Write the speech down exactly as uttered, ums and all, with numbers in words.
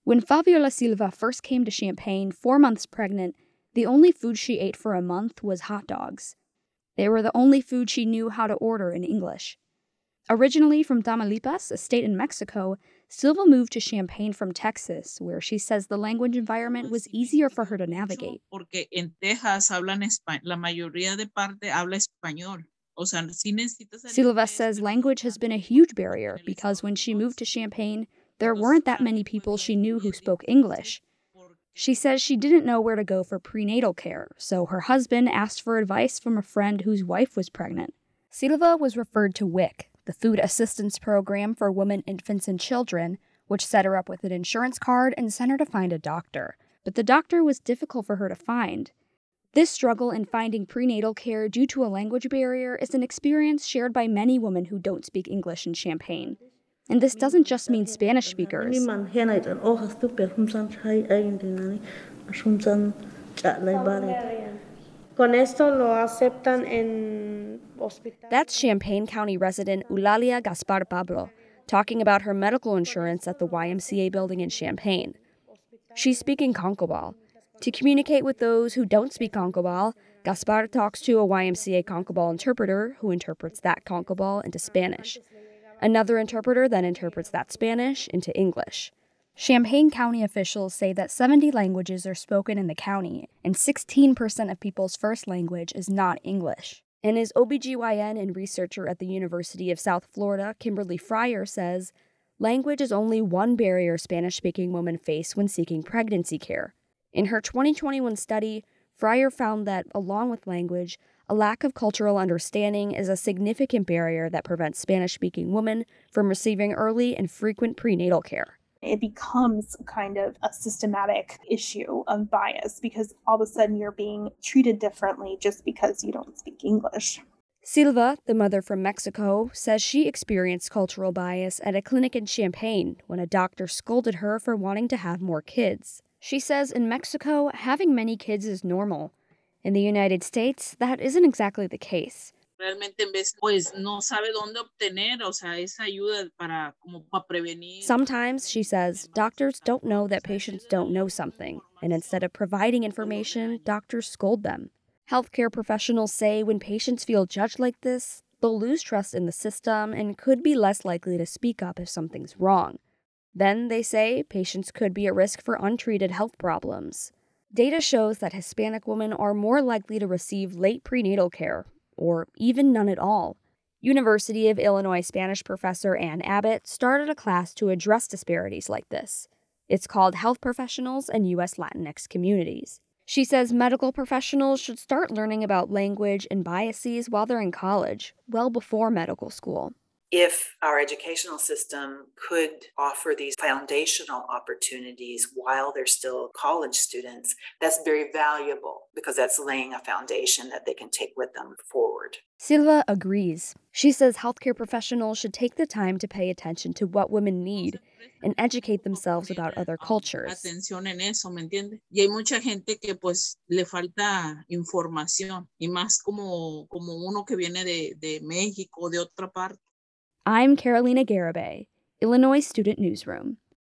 When Fabiola Silva first came to Champaign, four months pregnant, the only food she ate for a month was hot dogs. They were the only food she knew how to order in English. Originally from Tamaulipas, a state in Mexico, Silva moved to Champaign from Texas, where she says the language environment was easier for her to navigate. Porque en Texas hablan español, la mayoría de parte habla español. O sea, sí necesitas el Silva inglés, says pero language has been a huge barrier because when she moved to Champaign, there weren't that many people she knew who spoke English. She says she didn't know where to go for prenatal care, so her husband asked for advice from a friend whose wife was pregnant. Silva was referred to W I C, the Food Assistance Program for Women, Infants, and Children, which set her up with an insurance card and sent her to find a doctor. But the doctor was difficult for her to find. This struggle in finding prenatal care due to a language barrier is an experience shared by many women who don't speak English in Champaign. And this doesn't just mean Spanish speakers. That's Champaign County resident Eulalia Gaspar Pablo, talking about her medical insurance at the Y M C A building in Champaign. She's speaking Concobal. To communicate with those who don't speak Concobal, Gaspar talks to a Y M C A Concobal interpreter who interprets that Concobal into Spanish. Another interpreter then interprets that Spanish into English. Champaign County officials say that seventy languages are spoken in the county, and sixteen percent of people's first language is not English. And as O B G Y N and researcher at the University of South Florida, Kimberly Fryer, says, language is only one barrier Spanish-speaking women face when seeking pregnancy care. In her twenty twenty-one study, Fryer found that, along with language, a lack of cultural understanding is a significant barrier that prevents Spanish-speaking women from receiving early and frequent prenatal care. It becomes kind of a systematic issue of bias because all of a sudden you're being treated differently just because you don't speak English. Silva, the mother from Mexico, says she experienced cultural bias at a clinic in Champaign when a doctor scolded her for wanting to have more kids. She says in Mexico, having many kids is normal. In the United States, that isn't exactly the case. Sometimes, she says, doctors don't know that patients don't know something, and instead of providing information, doctors scold them. Healthcare professionals say when patients feel judged like this, they'll lose trust in the system and could be less likely to speak up if something's wrong. Then, they say, patients could be at risk for untreated health problems. Data shows that Hispanic women are more likely to receive late prenatal care, or even none at all. University of Illinois Spanish professor Ann Abbott started a class to address disparities like this. It's called Health Professionals and U S Latinx Communities. She says medical professionals should start learning about language and biases while they're in college, well before medical school. If our educational system could offer these foundational opportunities while they're still college students, that's very valuable because that's laying a foundation that they can take with them forward. Silva agrees. She says healthcare professionals should take the time to pay attention to what women need and educate themselves about other cultures. Atención en eso, ¿me entiendes? Y hay mucha gente que pues le falta información y más como, como uno que viene de, de México, de otra parte. I'm Carolina Garibay, Illinois Student Newsroom.